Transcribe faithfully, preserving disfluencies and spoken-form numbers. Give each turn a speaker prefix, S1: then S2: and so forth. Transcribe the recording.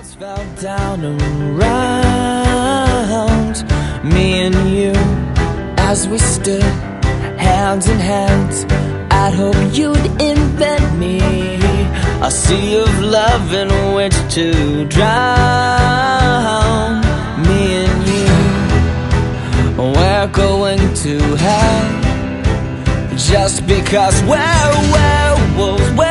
S1: Fell down around me and you as we stood hand in hand. I'd hope you'd invent me a sea of love in which to drown. Me and you, we're going to hell just because we're werewolves.